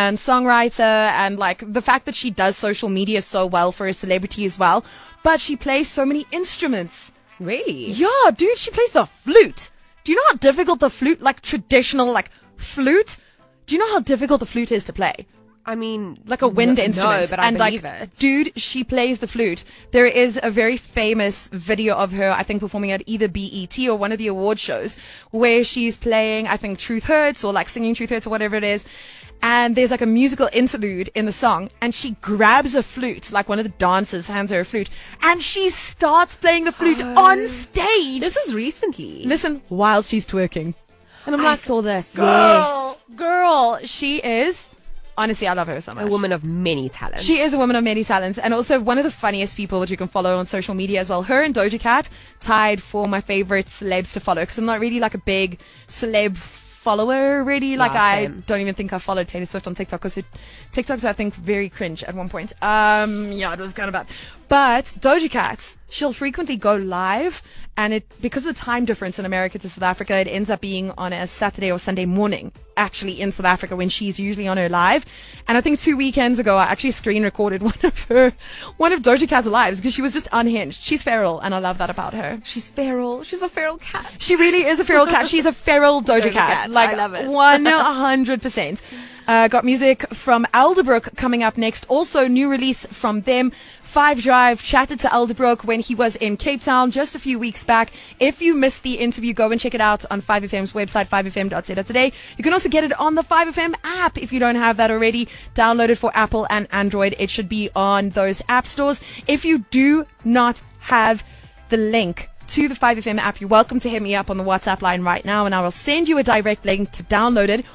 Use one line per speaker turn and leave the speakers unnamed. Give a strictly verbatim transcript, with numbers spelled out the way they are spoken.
and songwriter, and like the fact that she does social media so well for a celebrity as well. But she plays so many instruments.
Really?
Yeah, dude, she plays the flute. Do you know how difficult the flute, like traditional, like flute? Do you know how difficult the flute is to play?
I mean,
like a wind
no,
instrument.
No, but I
and
believe
like,
it.
Dude, she plays the flute. There is a very famous video of her, I think, performing at either B E T or one of the award shows, where she's playing, I think, Truth Hurts, or like singing Truth Hurts or whatever it is. And there's like a musical interlude in the song, and she grabs a flute, like one of the dancers hands her a flute, and she starts playing the flute
oh.
on stage.
This was recently.
Listen, while she's twerking. And I'm
I
like,
saw this.
girl, yes. girl, she is... Honestly, I love her so much.
A woman of many talents.
She is a woman of many talents, and also one of the funniest people that you can follow on social media as well. Her and Doja Cat tied for my favorite celebs to follow, because I'm not really like a big celeb follower really. Like,
yeah,
I don't even think I followed Taylor Swift on TikTok, because TikTok's, I think, very cringe at one point. Um, yeah, it was kind of bad. But Doja Cat, she'll frequently go live, and it because of the time difference in America to South Africa, it ends up being on a Saturday or Sunday morning, actually in South Africa, when she's usually on her live. And I think two weekends ago, I actually screen recorded one of her, one of Doja Cat's lives, because she was just unhinged. She's feral, and I love that about her.
She's feral. She's a feral cat.
She really is a feral cat. She's a feral Doja, Doja cat. cat. Like,
I love it.
one hundred percent. Uh, got music from Elderbrook coming up next. Also, new release from them. Five Drive chatted to Elderbrook when he was in Cape Town just a few weeks back. If you missed the interview, go and check it out on five F M's website, five f m dot z dot today. You can also get it on the five F M app if you don't have that already. Download it for Apple and Android. It should be on those app stores. If you do not have the link to the five F M app, you're welcome to hit me up on the WhatsApp line right now, and I will send you a direct link to download it.